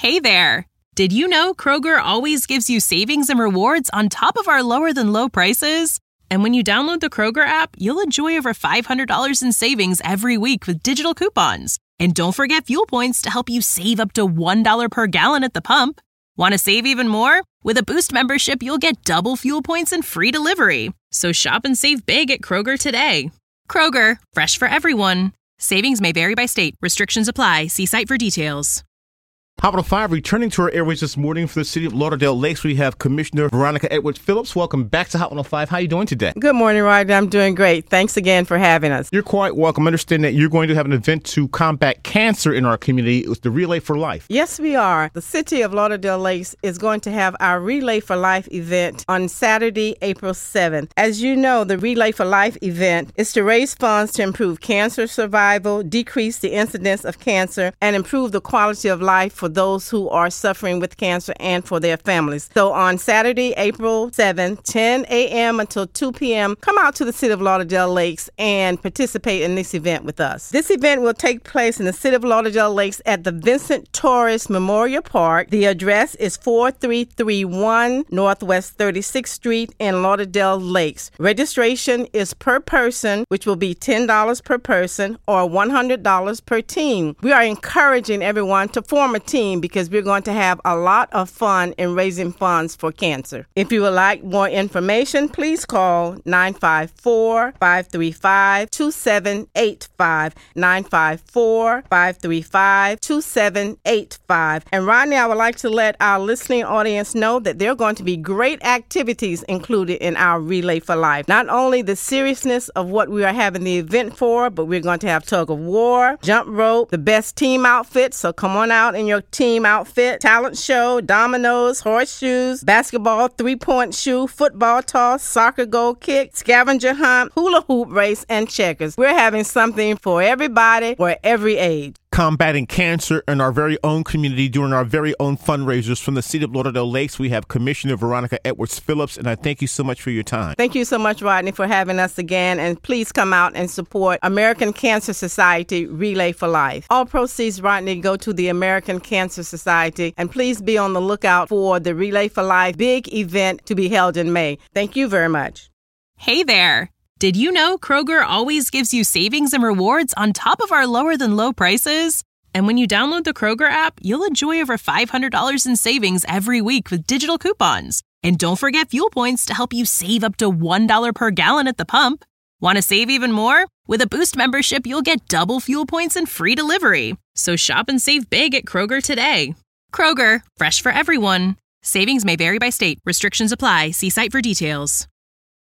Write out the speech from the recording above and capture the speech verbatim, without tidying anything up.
Hey there! Did you know Kroger always gives you savings and rewards on top of our lower-than-low prices? And when you download the Kroger app, you'll enjoy over five hundred dollars in savings every week with digital coupons. And don't forget fuel points to help you save up to one dollar per gallon at the pump. Want to save even more? With a Boost membership, you'll get double fuel points and free delivery. So shop and save big at Kroger today. Kroger, fresh for everyone. Savings may vary by state. Restrictions apply. See site for details. Hot one oh five, returning to our airways this morning for the city of Lauderdale Lakes, we have Commissioner Veronica Edwards Phillips. Welcome back to Hot one oh five. How are you doing today? Good morning, Rodney. I'm doing great. Thanks again for having us. You're quite welcome. I understand that you're going to have an event to combat cancer in our community with the Relay for Life. Yes, we are. The city of Lauderdale Lakes is going to have our Relay for Life event on Saturday, April seventh. As you know, the Relay for Life event is to raise funds to improve cancer survival, decrease the incidence of cancer, and improve the quality of life for those who are suffering with cancer and for their families. So on Saturday, April seventh, ten a.m. until two p.m., come out to the city of Lauderdale Lakes and participate in this event with us. This event will take place in the city of Lauderdale Lakes at the Vincent Torres Memorial Park. The address is four three three one Northwest thirty-sixth Street in Lauderdale Lakes. Registration is per person, which will be ten dollars per person or one hundred dollars per team. We are encouraging everyone to form a team because we're going to have a lot of fun in raising funds for cancer. If you would like more information, please call nine five four, five three five, two seven eight five, nine five four, five three five, two seven eight five. And Rodney, I would like to let our listening audience know that there are going to be great activities included in our Relay for Life. Not only the seriousness of what we are having the event for, but we're going to have tug of war, jump rope, the best team outfit, so come on out in your team outfit, talent show, dominoes, horseshoes, basketball, three-point shoe, football toss, soccer goal kick, scavenger hunt, hula hoop race, and checkers. We're having something for everybody, for every age. Combating cancer in our very own community during our very own fundraisers from the city of Lauderdale Lakes. We have Commissioner Veronica Edwards Phillips, and I thank you so much for your time. Thank you so much, Rodney, for having us again, and please come out and support American Cancer Society Relay for Life. All proceeds, Rodney, go to the American Cancer Society, and please be on the lookout for the Relay for Life big event to be held in May. Thank you very much. Hey there! Did you know Kroger always gives you savings and rewards on top of our lower-than-low prices? And when you download the Kroger app, you'll enjoy over five hundred dollars in savings every week with digital coupons. And don't forget fuel points to help you save up to one dollar per gallon at the pump. Want to save even more? With a Boost membership, you'll get double fuel points and free delivery. So shop and save big at Kroger today. Kroger, fresh for everyone. Savings may vary by state. Restrictions apply. See site for details.